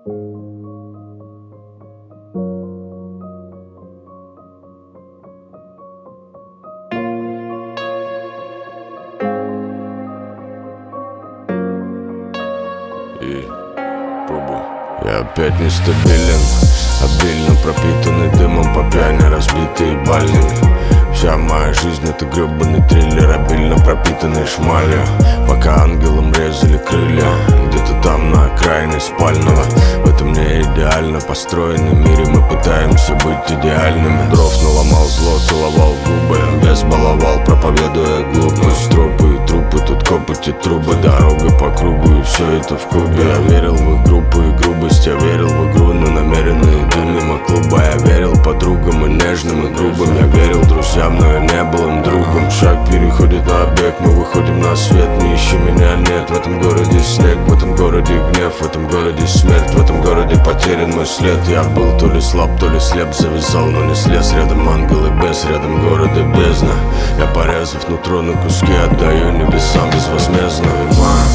И пробую. Я опять нестабилен, обильно пропитанный дымом, по пьяни разбитый бальник. Вся моя жизнь это гребаный триллер, обильно пропитанный шмалью. Пока ангелам резали крылья, где-то там на окраине спального. В этом не идеально построенном мире мы пытаемся быть идеальными. Дров наломал зло, целовал в губы, без баловал, проповедуя глупость. Тропы и трупы, тут копоти трубы, дорога по кругу, и все это в клубе. Я верил в их группу и грубость, я верил в игру, но намеренные иду мимо клуба. Я верил подругам и нежным, и грубым, я верил друзьям, но я не был им другом. Шаг переходит на бег, мы выходим на свет, не ищи меня, нет. В этом городе снег, в этом городе гнев, в этом городе смерть, в этом городе потерян мой след. Я был то ли слаб, то ли слеп, завязал, но не слез. Рядом ангелы без, рядом города бездна. Я, порезав нутро на куски, отдаю небесам безвозмездно. Мам,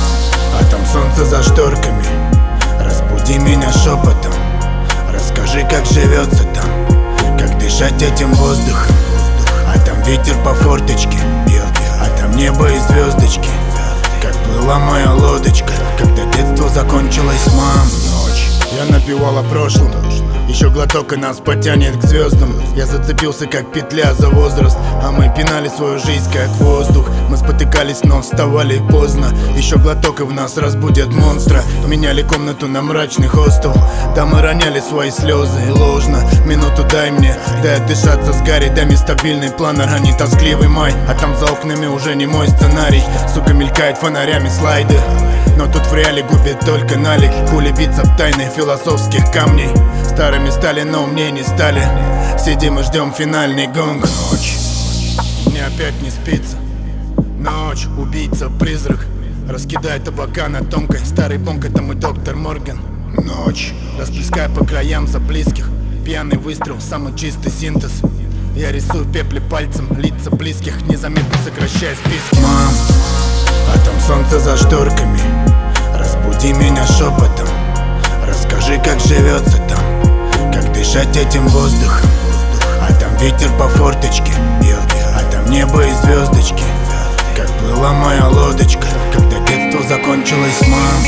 а там солнце за шторками, разбуди меня шепотом. Расскажи, как живется там, как дышать этим воздухом. А там ветер по форточке бьет, а там небо и звездочки. Как плыла моя лодочка, когда детство закончилось, мам. Ночь, я напевал о прошлом, еще глоток и нас потянет к звездам. Я зацепился как петля за возраст, а мы пинали свою жизнь как воздух. Мы спотыкались, но вставали поздно. Еще глоток и в нас разбудят монстра. Меняли комнату на мрачный хостел. Да мы роняли свои слезы и ложно. Минуту дай мне, дай отдышаться с Гарри. Дай мне стабильный план, ранний тоскливый май. А там за окнами уже не мой сценарий. Сука мелькает фонарями слайды, но тут в реале губит только налик. Пули биться в тайны философских камней. Старыми стали, но умнее не стали. Сидим и ждем финальный гонг. Ночь, мне опять не спится. Ночь, убийца, призрак раскидает табака на тонкой. Старый бонг, это мой доктор Морган. Ночь, расплескай по краям за близких. Пьяный выстрел, самый чистый синтез. Я рисую в пепле пальцем лица близких, незаметно сокращая списки. Мам, а там солнце за шторками, разбуди меня шепотом. Расскажи, как живется там, как дышать этим воздухом. А там ветер по форточке бьет, а там небо и звездочки. Как плыла моя лодочка, когда детство закончилось, мам.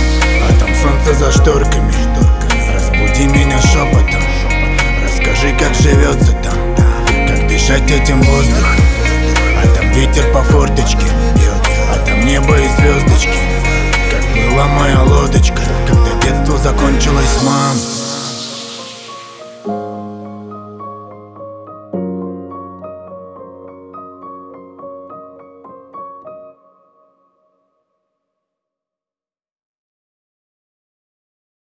А там солнце за шторками, разбуди меня шепотом. Расскажи, как живется там, как дышать этим воздухом. А там ветер по форточке бьет, а там небо и звездочки. Как плыла моя лодочка, когда детство закончилось, мам.